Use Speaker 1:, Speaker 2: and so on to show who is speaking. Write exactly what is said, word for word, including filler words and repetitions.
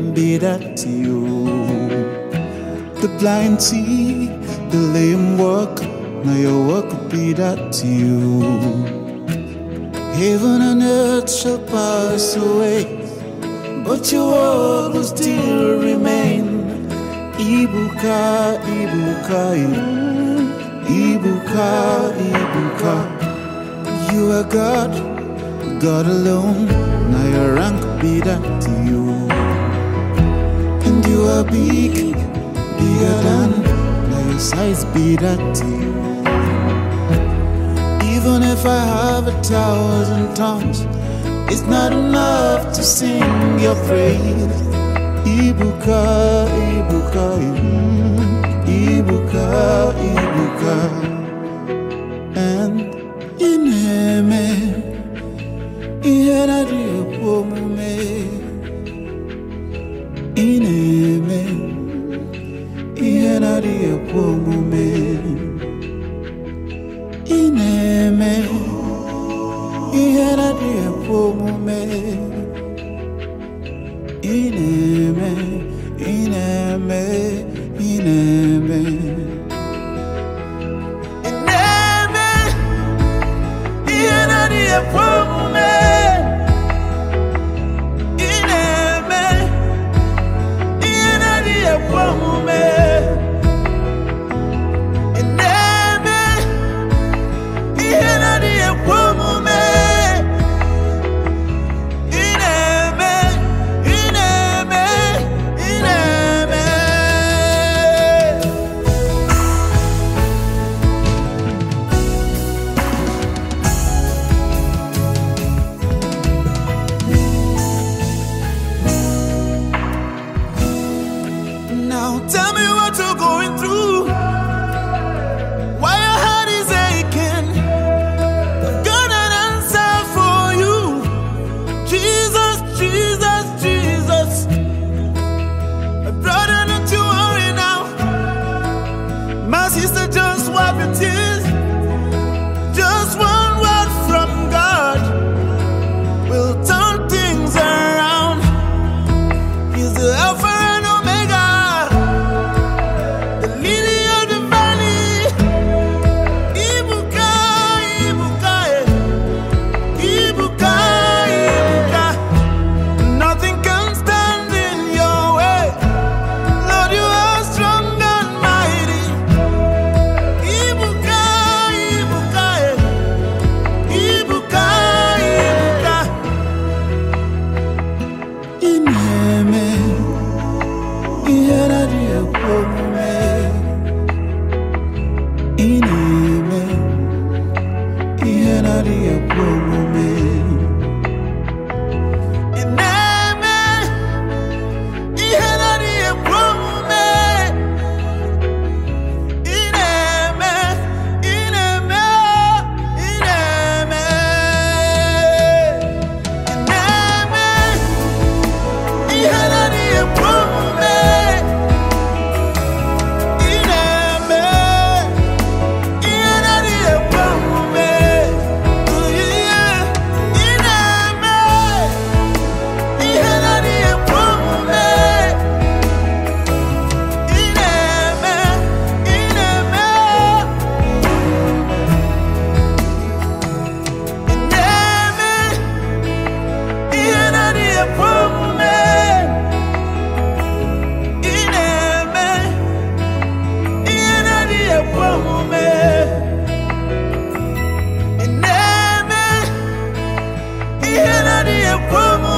Speaker 1: be that to you. The blind see, the lame walk, now your work will be that to you. Heaven and earth shall pass away, but your word will still remain. Ibuka, Ibuka, Ibuka, Ibuka. You are God, God alone. Now your rank be that to you. And you are big, bigger than. Now your size be that to you. Even if I have a thousand tongues, it's not enough to sing your praise. Ibuka, Ibuka, Ibuka, Ibuka. And ineme, ihera diapomume. Ineme, ihera diapomume. Ineme, ihera diapomume. Ineme, ineme, ineme. Ineme, ihera diapomume. Ineme, ihera diapomume. Ineme, ihera diapomume. Now tell me what you're going through, why your heart is aching. I've got an answer for you. Jesus, Jesus, Jesus. My brother, not to worry now. My sister, just wipe your tears. Just one word from God will turn things around. He's the Alpha and Omega, the lily of the valley. Ibuka, Ibuka, Ibuka, Ibuka. Nothing can stand in your way. Lord, you are strong and mighty. Ibuka, Ibuka, Ibuka, Ibuka. Ineme, ihera diapomume. Ineme, ihera diapomume. Ineme, ihera diapomume. Ineme, ineme, ineme. Ineme, ihera diapomume. Ineme, ihera diapomume. Ineme, ihera diapomume. Ineme, ineme. Ineme, ihera diapomume. Ineme, ihera diapomume. Ineme, ihera diapomume.